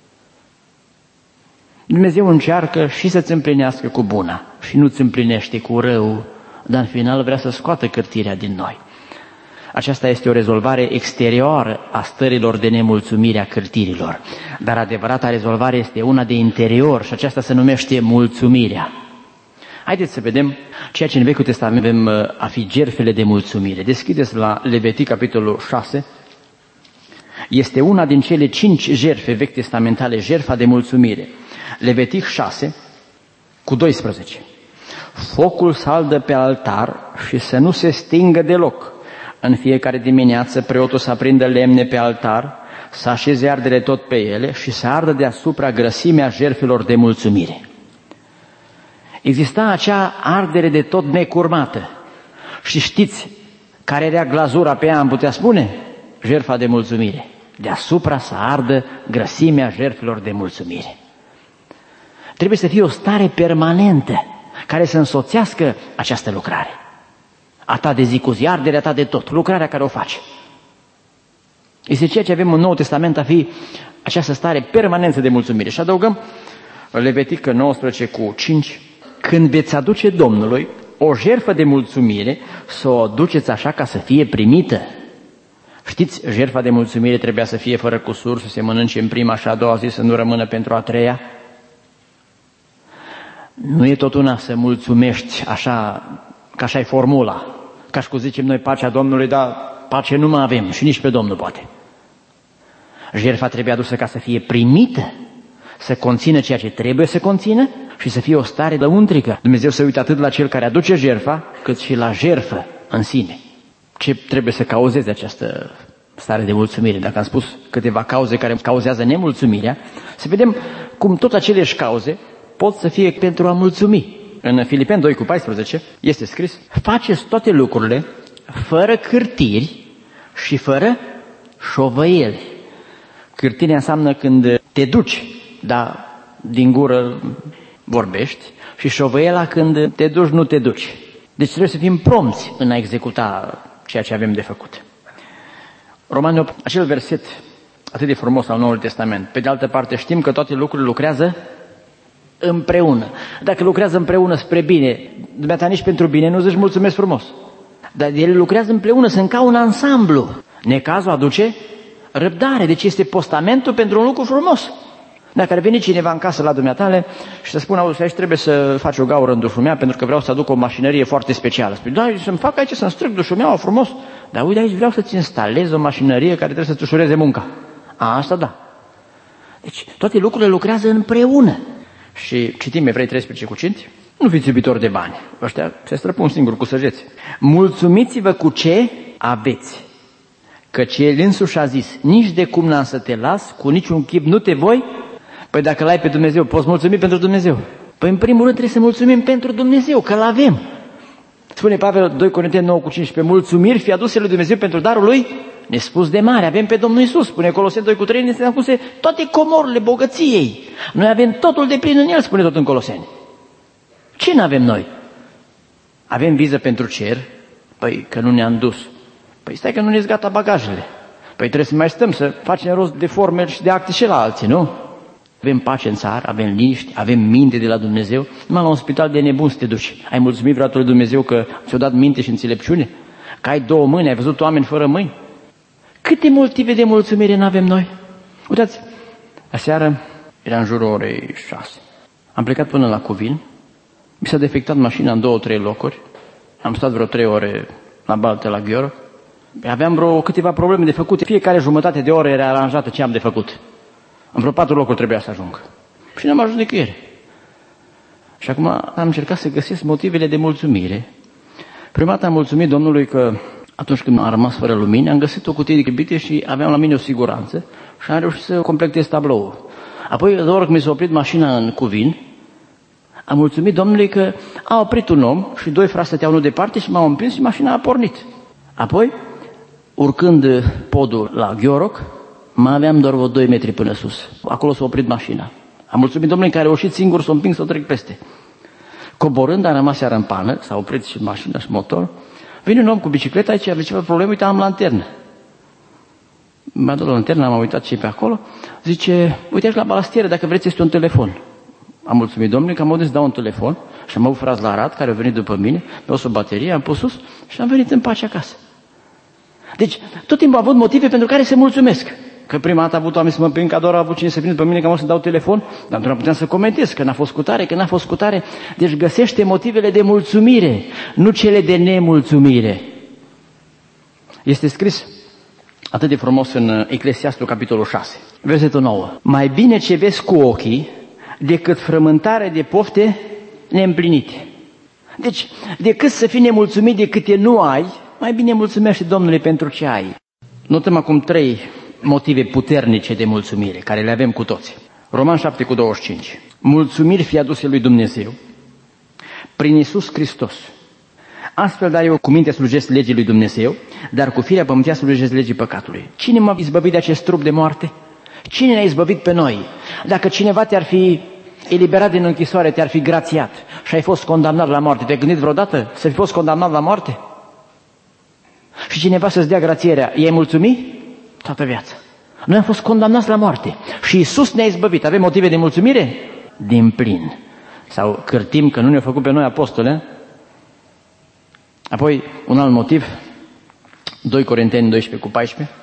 Dumnezeu încearcă și să-ți împlinească cu buna și nu-ți împlinește cu rău, dar în final vrea să scoată cârtirea din noi. Aceasta este o rezolvare exterioară a stărilor de nemulțumire a cârtirilor, dar adevărata rezolvare este una de interior și aceasta se numește mulțumirea. Haideți să vedem ceea ce în Vechiul Testament avem a fi jertfele de mulțumire. Deschideți la Levitic, capitolul șase. Este una din cele cinci jertfe vechi testamentale, jertfa de mulțumire. Levitic șase, cu doisprezece. Focul să ardă pe altar și să nu se stingă deloc. În fiecare dimineață preotul să aprindă lemne pe altar, să așeze ardere tot pe ele și să ardă deasupra grăsimea jertfelor de mulțumire. Exista acea ardere de tot necurmată. Și știți care era glazura pe ea, am putea spune? Jertfa de mulțumire. Deasupra să ardă grăsimea jertfelor de mulțumire. Trebuie să fie o stare permanentă care să însoțească această lucrare. A ta de zi cu zi, arderea ta de tot, lucrarea care o faci. Este ceea ce avem în Noul Testament a fi această stare permanentă de mulțumire. Și adăugăm Levitic nouăsprezece cu cinci. Când veți aduce Domnului o jertfă de mulțumire, să o duceți așa ca să fie primită. Știți, jertfa de mulțumire trebuia să fie fără cusur, să se mănânce în prima și a doua zi, să nu rămână pentru a treia. Nu e tot una să mulțumești așa, ca așa e formula. Ca și cum zicem noi pacea Domnului, dar pace nu mai avem și nici pe Domnul poate. Jertfa trebuie adusă ca să fie primită, să conțină ceea ce trebuie să conțină și să fie o stare lăuntrică. Dumnezeu se uită atât la cel care aduce jertfa, cât și la jertfă în sine. Ce trebuie să cauzeze această stare de mulțumire? Dacă am spus câteva cauze care cauzează nemulțumirea, să vedem cum tot aceleși cauze pot să fie pentru a mulțumi. În Filipeni doi cu paisprezece este scris: faceți toate lucrurile fără cârtiri și fără șovăieli. Cârtirea înseamnă când te duci, dar din gură vorbești, și șovăiela când te duci, nu te duci. Deci trebuie să fim prompți în a executa ceea ce avem de făcut. Romani opt, acel verset atât de frumos al Noului Testament. Pe de altă parte știm că toate lucrurile lucrează împreună. Dacă lucrează împreună spre bine, dumneata nici pentru bine nu zici mulțumesc frumos. Dar ele lucrează împreună, sunt ca un ansamblu. Necazul aduce răbdare, deci este postamentul pentru un lucru frumos. Dacă ar veni cineva în casă la dumneatale și să spună, auzi, aici trebuie să faci o gaură în dușul meu pentru că vreau să aduc o mașinărie foarte specială. Spune, da, să-mi fac aici, să-mi stric dușul meu frumos. Dar uite, aici vreau să-ți instalez o mașinărie care trebuie să-ți ușureze munca. A, asta da. Deci toate lucrurile lucrează împreună. Și citim Evrei treisprezece cu cinci, nu fiți iubitori de bani. Ăștia se străpun singur cu săgeți. Mulțumiți-vă cu ce aveți. Căci El însuși a zis, nici de cum n-am să te las, cu niciun chip nu te voi. Păi dacă l-ai pe Dumnezeu, poți mulțumi pentru Dumnezeu. Păi în primul rând trebuie să mulțumim pentru Dumnezeu, că l-avem. Spune Pavel doi Corinteni nouă cu cincisprezece, mulțumiri fi aduse lui Dumnezeu pentru darul lui nespus de mare. Avem pe Domnul Iisus, spune Coloseni doi cu trei, ne sunt puse toate comorurile bogăției. Noi avem totul de plin în El, spune tot în Coloseni. Ce n-avem noi? Avem viză pentru cer? Păi că nu ne-am dus. Păi stai că nu ne-s gata bagajele. Păi trebuie să mai stăm să facem rost de forme și de acte și la alții, nu? Avem pace în țară, avem liniște, avem minte de la Dumnezeu. Numai la un spital de nebun să te duci. Ai mulțumit vreodată lui Dumnezeu că ți-a dat minte și înțelepciune? Că ai două mâini, ai văzut oameni fără mâini? Câte motive de mulțumire n-avem noi? Uitați, aseară era în jurul orei șase. Am plecat până la Cuvin. Mi s-a defectat mașina în două, trei locuri. Am stat vreo trei ore la Balte, la Gheorghe. Aveam vreo câteva probleme de făcut. Fiecare jumătate de oră era aranjată ce am de făcut. În vreo patru locuri trebuia să ajung. Și n-am ajuns nicăieri. Și acum am încercat să găsesc motivele de mulțumire. Prima dată am mulțumit Domnului că atunci când am rămas fără lumină, am găsit o cutie de chibite și aveam la mine o siguranță și am reușit să completez tabloul. Apoi, de oră când mi s-a oprit mașina în Cuvin, am mulțumit Domnului că a oprit un om și doi frați stăteau unul departe și m-au împins și mașina a pornit. Apoi, urcând podul la Gheorghe, mai aveam doar vreo doi metri până sus. Acolo s-a oprit mașina. Am mulțumit Domnului că a reușit singur să o împing să o trec peste. Coborând, am rămas iar în pană, s-a oprit și mașina și motor. Vine un om cu bicicleta aici, are ceva probleme, uite, am lanternă. M-a dat la lanternă, am uitat ce e pe acolo. Zice, uite aici la balastieră, dacă vreți este un telefon. Am mulțumit Domnului că am auzit să dau un telefon și am avut frați la Arad care au venit după mine, mi-au o baterie, am pus sus și am venit în pace acasă. Deci, tot timpul am avut motive pentru care să mulțumesc. Că prima dată a avut oameni să mă prind, că doar a avut cine să vină pe mine, că am să dau telefon, dar nu puteam să comentez, că n-a fost cu tare, că n-a fost cu tare. Deci găsește motivele de mulțumire, nu cele de nemulțumire. Este scris atât de frumos în Eclesiastul, capitolul șase, versetul nouă. Mai bine ce vezi cu ochii decât frământare de pofte neîmplinite. Deci, decât să fii nemulțumit de câte nu ai, mai bine mulțumește Domnului pentru ce ai. Notăm acum trei motive puternice de mulțumire, care le avem cu toți. Roman șapte cu douăzeci și cinci. Mulțumiri fie aduse lui Dumnezeu prin Iisus Hristos. Astfel, dar eu cu mintea slujesc legii lui Dumnezeu, dar cu firea pământească slujesc legii păcatului. Cine m-a izbăvit de acest trup de moarte? Cine ne-a izbăvit pe noi? Dacă cineva te-ar fi eliberat din închisoare, te-ar fi grațiat și ai fost condamnat la moarte, te-ai gândit vreodată să fi fost condamnat la moarte? Și cineva să-ți dea grațierea, i-ai mulțumit? Toată viața. Noi am fost condamnați la moarte și Iisus ne-a izbăvit. Avem motive de mulțumire? Din plin. Sau cârtim că nu ne-a făcut pe noi apostole. Apoi, un alt motiv, doi Corinteni doisprezece cu paisprezece.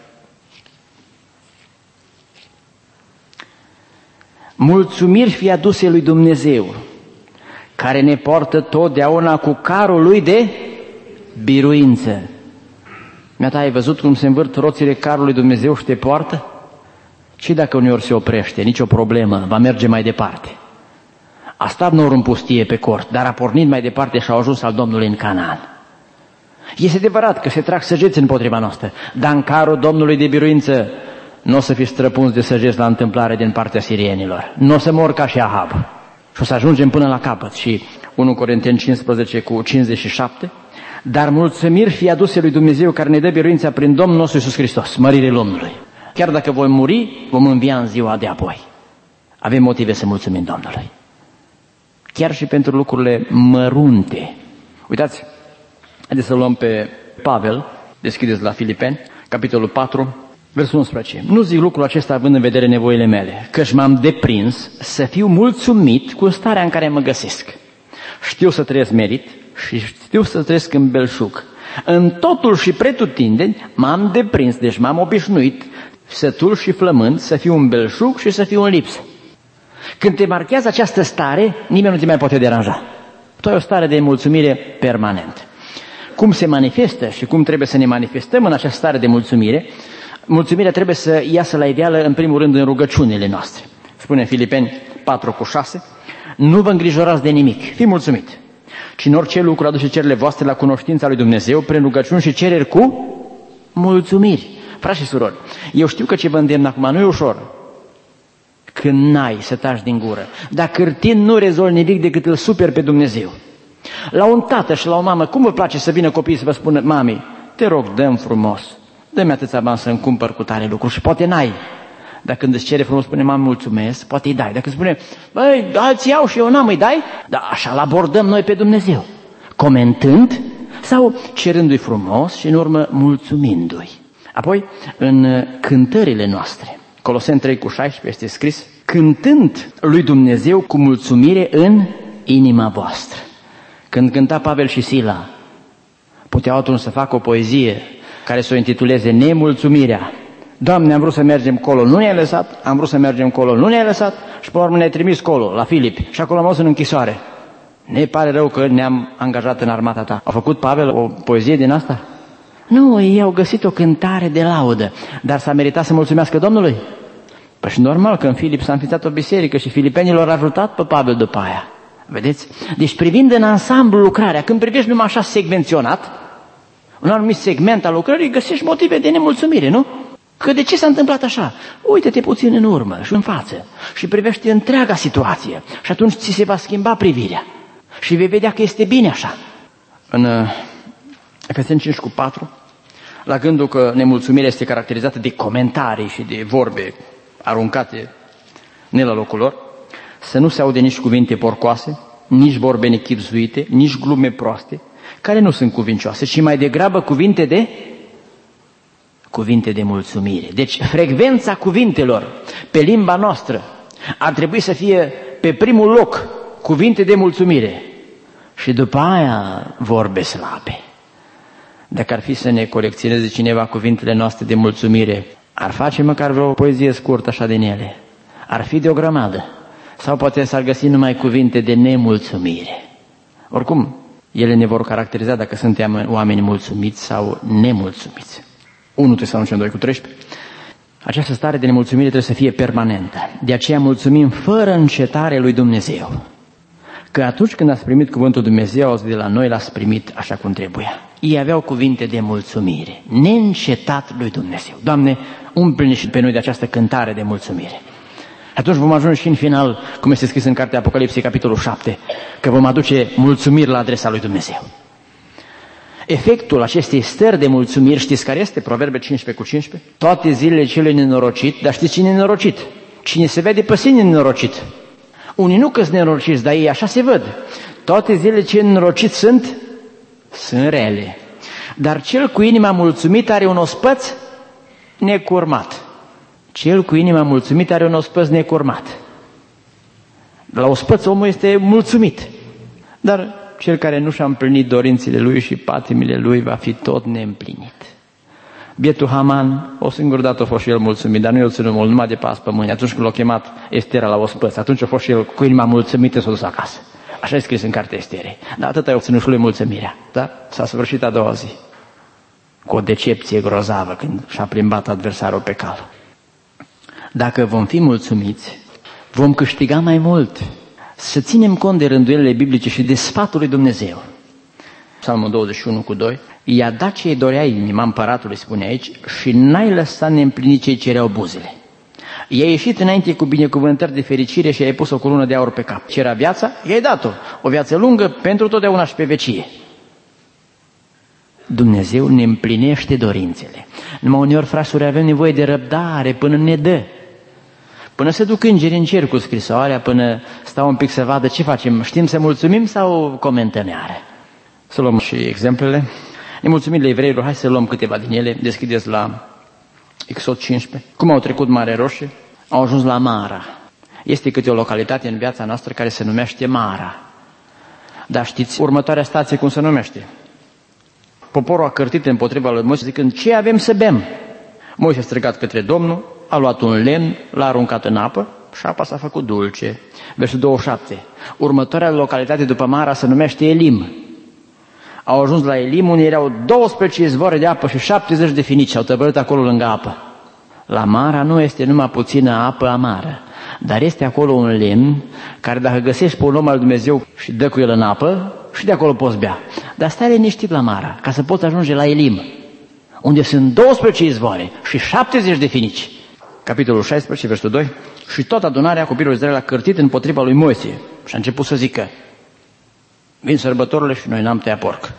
Mulțumiri fie aduse lui Dumnezeu, care ne poartă totdeauna cu carul lui de biruință. Mi-a ai văzut cum se învârt roțile carului Dumnezeu și te poartă? Și dacă uneori se oprește, nicio problemă, va merge mai departe. A stat nor în pustie pe cort, dar a pornit mai departe și a ajuns al Domnului în Canaan. Este adevărat că se trag săgeți împotriva noastră, dar în carul Domnului de biruință nu o să fii străpuns de săgeți la întâmplare din partea sirienilor. Nu o să mor ca și Ahab. Și o să ajungem până la capăt. Și unu Corinteni cincisprezece cu cincizeci și șapte. Dar mulțumiri fie aduse lui Dumnezeu care ne dă biruința prin Domnul nostru Iisus Hristos, mărire Domnului. Chiar dacă voi muri, vom învia în ziua de apoi. Avem motive să mulțumim Domnului. Chiar și pentru lucrurile mărunte. Uitați, haideți să luăm pe Pavel, deschideți la Filipeni, capitolul patru, Versul unsprezece. Nu zic lucrul acesta având în vedere nevoile mele, căci m-am deprins să fiu mulțumit cu starea în care mă găsesc. Știu să trăiesc merit și știu să trăiesc în belșug. În totul și pretutindeni m-am deprins, deci m-am obișnuit, sătul și flămând, să fiu în belșug și să fiu în lipsă. Când te marchează această stare, nimeni nu te mai poate deranja. Tu ai o stare de mulțumire permanentă. Cum se manifestă și cum trebuie să ne manifestăm în această stare de mulțumire? Mulțumirea trebuie să iasă la iveală, în primul rând, în rugăciunile noastre. Spune Filipeni patru cu șase, nu vă îngrijorați de nimic, fii mulțumit, ci în orice lucru aduce cererile voastre la cunoștința lui Dumnezeu, prin rugăciuni și cereri cu mulțumiri. Frați și surori, eu știu că ce vă îndemn acum nu e ușor, când n-ai să taci din gură, dar cârtind nu rezolvi nimic decât îl superi pe Dumnezeu. La un tată și la o mamă, cum vă place să vină copiii să vă spună, mami, te rog, dă-mi frumos, dă-mi atâția bani să-mi cumpăr cu tare lucruri și poate n-ai. Dar când îți cere frumos, spune, mami, mulțumesc, poate îi dai. Dacă spune, băi, alții iau și eu n-am, îi dai? Dar așa l-abordăm noi pe Dumnezeu, comentând sau cerându-i frumos și în urmă mulțumindu-i. Apoi, în cântările noastre, Coloseni trei cu șaisprezece este scris, cântând lui Dumnezeu cu mulțumire în inima voastră. Când cânta Pavel și Sila, puteau atunci să facă o poezie care să o intituleze Nemulțumirea. Doamne, am vrut să mergem colo, nu ne-ai lăsat, am vrut să mergem colo, nu ne-ai lăsat și pe urmă ne-ai trimis colo, la Filip, și acolo am fost în închisoare. Ne pare rău că ne-am angajat în armata ta. A făcut Pavel o poezie din asta? Nu, ei au găsit o cântare de laudă, dar s-a meritat să mulțumească Domnului? Păi și normal că în Filip s-a înființat o biserică și filipenilor a ajutat pe Pavel după aia. Vedeți? Deci privind în ansamblu lucrarea, când privești numai așa segmenționat, un anumit segment al lucrării, găsești motive de nemulțumire, nu? Că de ce s-a întâmplat așa? Uite-te puțin în urmă și în față și privește întreaga situație și atunci ți se va schimba privirea și vei vedea că este bine așa. În uh, Efeseni cinci cu patru, la gândul că nemulțumirea este caracterizată de comentarii și de vorbe aruncate ne la locul lor, să nu se aude nici cuvinte porcoase, nici vorbe nechibzuite, nici glume proaste, care nu sunt cuvincioase, ci mai degrabă cuvinte de cuvinte de mulțumire. Deci frecvența cuvintelor pe limba noastră ar trebui să fie pe primul loc cuvinte de mulțumire și după aia vorbe slabe. Dacă ar fi să ne colecționeze cineva cuvintele noastre de mulțumire, ar face măcar vreo poezie scurtă așa din ele. Ar fi de o grămadă. Sau poate s-ar găsi numai cuvinte de nemulțumire. Oricum, ele ne vor caracteriza dacă suntem oameni mulțumiți sau nemulțumiți. unu Tesaloniceni doi cu treisprezece. Această stare de nemulțumire trebuie să fie permanentă. De aceea mulțumim fără încetare lui Dumnezeu. Că atunci când ați primit cuvântul Dumnezeu, auzi de la noi, l-ați primit așa cum trebuia. Ei aveau cuvinte de mulțumire, neîncetat lui Dumnezeu. Doamne, umple-ne și pe noi de această cântare de mulțumire. Atunci vom ajunge și în final, cum este scris în cartea Apocalipsei, capitolul șapte, că vom aduce mulțumiri la adresa lui Dumnezeu. Efectul acestei stări de mulțumiri, știți care este? Proverbe cincisprezece cu cincisprezece. Toate zilele celui nenorocit, dar știți cine e nenorocit? Cine se vede pe sine nenorocit. Unii nu că sunt nenorociți, dar ei așa se văd. Toate zilele cei nenorociți sunt, sunt rele. Dar cel cu inima mulțumită are un ospăț necurmat. Cel cu inima mulțumită are un ospăț necurmat. La ospăț omul este mulțumit. Dar cel care nu și-a împlinit dorințele lui și patimile lui va fi tot neîmplinit. Bietul Haman, o singură dată a fost și el mulțumit, dar nu el ținut mult, numai de pas pe mâini. Atunci când l-a chemat Estera la ospăț, atunci a fost și el cu inima mulțumită, s-a dus acasă. Așa e scris în cartea Esterei. Dar atât a obținut și lui mulțumirea. Da? S-a sfârșit a doua zi. Cu o decepție grozavă când și-a plimbat adversarul pe cal. Dacă vom fi mulțumiți, vom câștiga mai mult. Să ținem cont de rânduielile biblice și de sfatul lui Dumnezeu. Psalmul douăzeci și unu cu doi. I-a dat ce-i dorea inima împăratului, spune aici, și n-ai lăsat neîmplinit ce-i cereau buzele. I-a ieșit înainte cu binecuvântări de fericire și i-ai pus o colună de aur pe cap. Ce era viața? I-ai dat-o. O viață lungă pentru totdeauna și pe vecie. Dumnezeu ne împlinește dorințele. Numai uneori, frașuri, avem nevoie de răbdare până ne dă. Până se duc îngeri în cer cu scrisoarea, până stau un pic să vadă ce facem. Știm să mulțumim sau comentăm iară? Să luăm și exemplele. Nemulțumirile evreilor, hai să luăm câteva din ele. Deschideți la Exod cincisprezece. Cum au trecut Marea Roșie? Au ajuns la Mara. Este câte o localitate în viața noastră care se numește Mara. Dar știți următoarea stație cum se numește? Poporul a cărtit împotriva lui Moise zicând, ce avem să bem? Moise a strigat către Domnul, a luat un lemn, l-a aruncat în apă și apa s-a făcut dulce. Versul douăzeci și șapte. Următoarea localitate după Mara se numește Elim. Au ajuns la Elim, unde erau douăsprezece izvoare de apă și șaptezeci de finici. S-au tăbărât acolo lângă apă. La Mara nu este numai puțină apă amară, dar este acolo un lemn care dacă găsești pe un om al Dumnezeu și dă cu el în apă, și de acolo poți bea. Dar stai liniștit la Mara, ca să poți ajunge la Elim, unde sunt douăsprezece izvoare și șaptezeci de finici. Capitolul șaisprezece, versul doi. Și toată adunarea copilului Israel a cărtit împotriva lui Moise și a început să zică, vin sărbătorile și noi n-am tăiat porc.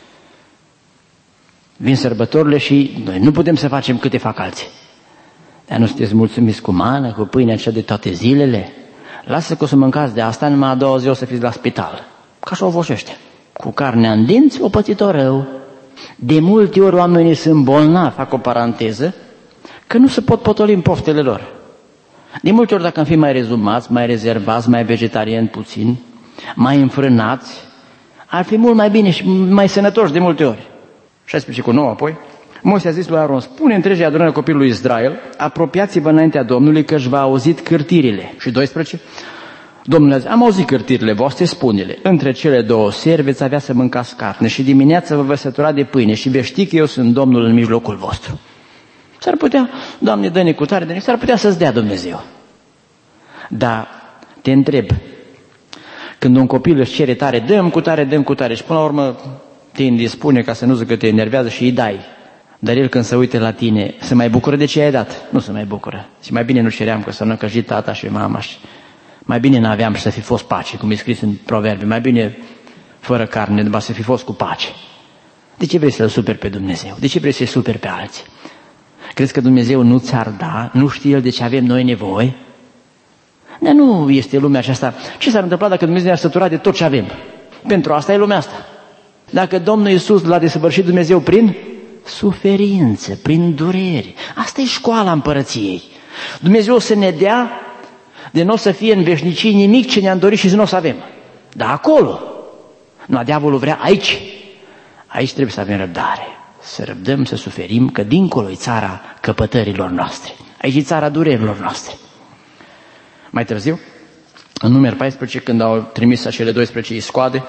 Vin sărbătorile și noi nu putem să facem câte fac alții. Dar nu sunteți mulțumiți cu mană, cu pâinea cea de toate zilele? Lasă că o să mâncați de asta, numai a doua zi o să fiți la spital. Ca așa o voșește. Cu carnea în dinți, o pățit-o rău. De multe ori oamenii sunt bolnavi, fac o paranteză, că nu se pot potoli în poftele lor. De multe ori dacă am fi mai rezumați, mai rezervați, mai vegetariani puțin, mai înfrânați, ar fi mult mai bine și mai sănătoși de multe ori. șaisprezece cu nouă apoi, Moise a zis lui Aron, spune întregii adunări copilului Israel, apropiați-vă înaintea Domnului că își va auzit cârtirile. Și doisprezece, Domnul a zis, am auzit cârtirile voastre, spune-le, între cele două seri veți avea să mâncați carne și dimineața vă veți sătura de pâine și veți ști că eu sunt Domnul în mijlocul vostru. S-ar putea, Doamne, dă-ne cu tare, dă-ne, s-ar putea să-ți dea Dumnezeu. Dar te întreb, când un copil își cere tare, dăm cu tare, dăm cu tare și până la urmă te indispune ca să nu zic că te enervează și îi dai. Dar el când se uite la tine, se mai bucură de ce ai dat? Nu se mai bucură. Și mai bine nu ceream că să nu căjit tata și mama și mai bine n-aveam și să fi fost pace, cum e scris în Proverbe. Mai bine fără carne, dar să fi fost cu pace. De ce vrei să-L superi pe Dumnezeu? De ce vrei să-i superi pe alții? Crezi că Dumnezeu nu ți-ar da? Nu știe El de ce avem noi nevoie? Dar nu este lumea aceasta. Ce s-ar întâmpla dacă Dumnezeu ne-ar sătura de tot ce avem? Pentru asta e lumea asta. Dacă Domnul Iisus l-a desăvârșit Dumnezeu prin suferință, prin dureri. Asta e școala împărăției. Dumnezeu să ne dea de nu o să fie în veșnicie nimic ce ne-am dorit și să nu o să avem. Dar acolo. Nu, diavolul vrea aici. Aici trebuie să avem răbdare. Să răbdăm, să suferim, că dincolo e țara căpătărilor noastre. Aici e țara durerilor noastre. Mai târziu, în Numeri paisprezece, când au trimis acele doisprezece iscoade,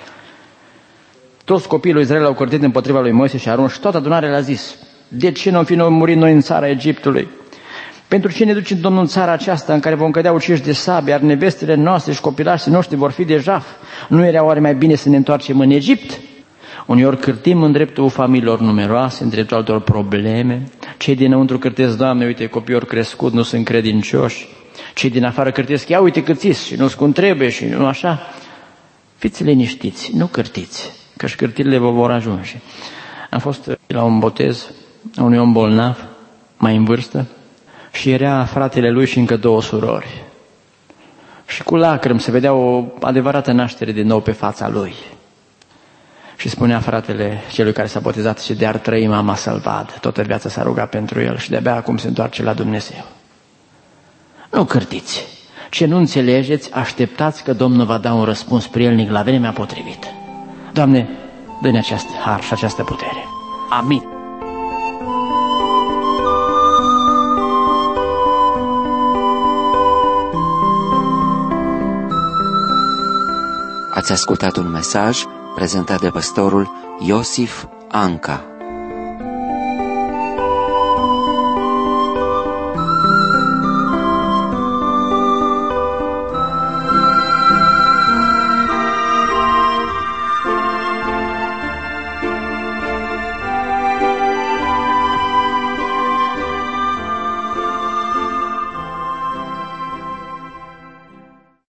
toți copiii lui Israel au cărtit împotriva lui Moise și Aron și toată adunarea le-a zis, de ce nu am fi murit noi în țara Egiptului? Pentru ce ne duce Domnul în țara aceasta în care vom cădea uciși de sabie, iar nevestele noastre și copilașii noștri vor fi de jaf? Nu era oare mai bine să ne întoarcem în Egipt? Uneori cârtim în dreptul familiilor numeroase, în dreptul altor probleme. Cei dinăuntru cârtesc, Doamne, uite, copiii ori crescut, nu sunt credincioși. Cei din afară cârtesc, ia uite câțiți și nu-s cum trebuie și nu așa. Fiți liniștiți, nu cârtiți, că și cârtirile vă vor ajunge. Am fost la un botez a unui om bolnav, mai în vârstă, și era fratele lui și încă două surori. Și cu lacrimi se vedea o adevărată naștere din nou pe fața lui. Și spunea fratele celui care s-a botezat și de-ar trăi mama să-l vadă. Toată viața s-a rugat pentru el și de-abia acum se întoarce la Dumnezeu. Nu cârtiți. Ce nu înțelegeți, așteptați că Domnul va da un răspuns prielnic la vremea potrivită. Doamne, dă-ne această har și această putere. Amin. Ați ascultat un mesaj prezentat de pastorul Iosif Anca.